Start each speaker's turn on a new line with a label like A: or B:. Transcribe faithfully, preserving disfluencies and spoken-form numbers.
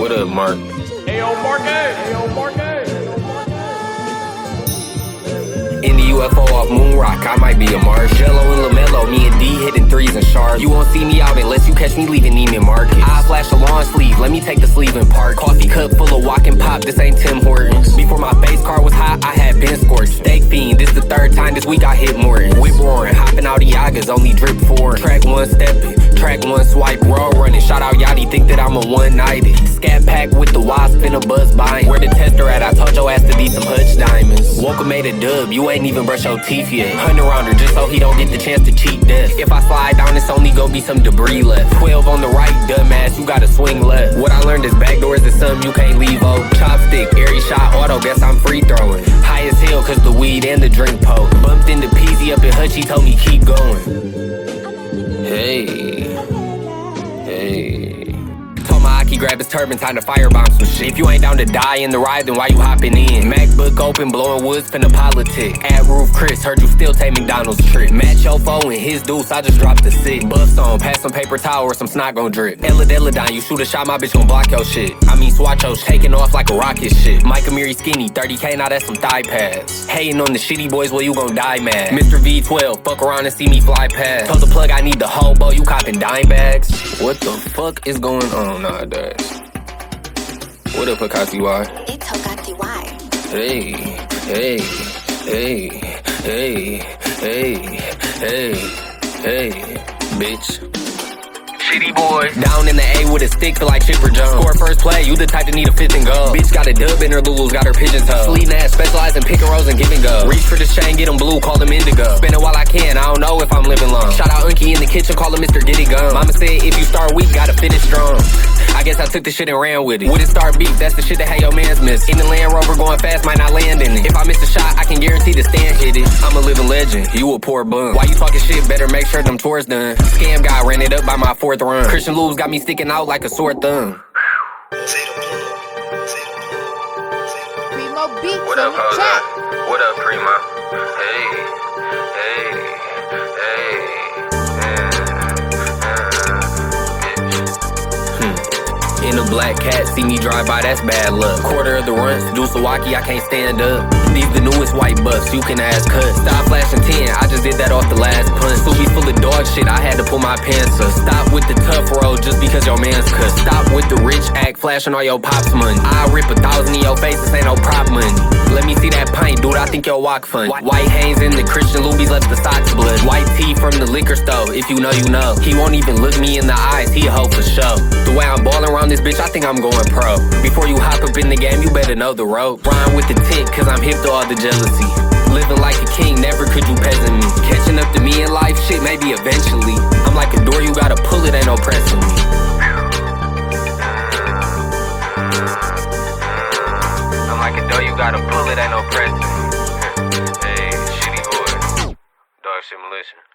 A: What up, Mark?
B: Hey, yo, Mark. Hey, yo, Mark.
A: In the U F O off Moon Rock, I might be a Mars. Jello and LaMelo, me and D hitting threes and shards. You won't see me out unless you catch me leaving Neiman Marcus. I flash a long sleeve, let me take the sleeve and park. Coffee cup full of walk and pop, this ain't Tim Hortons. Before my base car was hot, I had been scorched. Steak fiend, this the third time this week I hit Morton. Whip roaring, hopping out Iagas, only drip foreign. Track one stepping, track one swipe, raw running. Shout out Yachty, think that I'm a one-nighted. Scat pack with the wasp and a buzz buying. Where the tester at? I told your ass to be some Hutch diamonds. Woke made a dub, you ain't even brush your teeth yet. Hundred rounder just so he don't get the chance to cheat death. If I slide down, it's only gon' be some debris left. Twelve on the right, dumbass, you gotta swing left. What I learned is backdoors is something you can't leave, oh. Chopstick, airy shot, auto, guess I'm free throwing. High as hell cause the weed and the drink poke. Bumped into Peasy up in Hutch, he told me keep going. Hey, hey. Told my Aki grab his turban, time to firebomb some shit. If you ain't down to die in the ride, then why you hopping in? MacBook open, blowing woods, finna politic. At Roof Chris, heard you still take McDonald's trip. Match your foe and his deuce, I just dropped the sick. Buffs on, pass some paper towel or some snot gon' drip. Ella Deladine, you shoot a shot, my bitch gon' block your shit. I mean swatch your taking off like a rocket shit. Mike Amiri skinny, thirty K, now that's some thigh pads. Hating on the shitty boys, well you gon' die mad. Mister V twelve, fuck around and see me fly past. Told the plug I need the hobo, you copping dime bags. What the fuck is going on nowadays? What up, Hokati Y?
C: It's Hokati Y.
A: Hey, hey, hey, hey, hey, hey, hey, bitch. Shitty boy. Down in the A with a stick, feel like Chipper Jones. Score first play, you the type to need a fifth and go. Bitch got a dub in her Lulu's, got her pigeon toe. Sleetin' ass, specialize in pick and rolls and give and go. Reach for this chain, get them blue, call them indigo. Spin it while I can, I don't know if I'm living long. Shout out Unky in the kitchen, call him Mister Diddy Gum. Mama said if you start weak, gotta finish strong. I guess I took the shit and ran with it. Wouldn't start beef, that's the shit that had your mans miss. In the Land Rover going fast, might not land in it. If I miss a shot, I can guarantee the stand hit it. I'm a living legend, you a poor bum. Why you talking shit, better make sure them tours done. Scam guy ran it up by my fourth run. Christian Lou's got me sticking out like a sore thumb.
C: Primo beats
A: What
C: in
A: up,
C: the
A: Hoga?
C: chat.
A: What up, Primo? Hey, hey, hey. In a black cat, see me drive by, that's bad luck. Quarter of the runs, Dusawaki, I can't stand up. These the newest white bucks, you can ask cut. Stop flashing ten, I just did that off the last punch. Subi's full of dog shit, I had to pull my pants up. Stop with the tough road just because your man's cut. Stop with the rich act, flashing all your pops money. I rip a thousand in your face, this ain't no prop money. Let me see that pint, dude, I think your walk fun. White Hanes in the Christian Lubies left the socks blood. White tee from the liquor store, if you know, you know. He won't even look me in the eyes, he a hoe for show. The way I'm balling around this bitch, I think I'm going pro. Before you hop up in the game, you better know the rope. Rhyme with the tint, cause I'm hip to all the jealousy. Living like a king, never could you peasant me. Catching up to me in life, shit, maybe eventually. I'm like a door, you gotta pull it, ain't no pressing me. I'm like a door, you gotta pull it, ain't no pressing me. Hey, shitty boy. Dog shit militia.